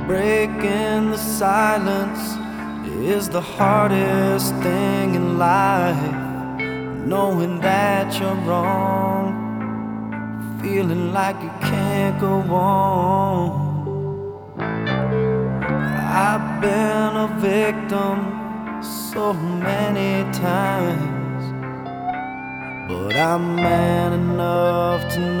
Breaking the silence is the hardest thing in life. Knowing that you're wrong, feeling like you can't go on. I've been a victim so many times, but I'm man enough to know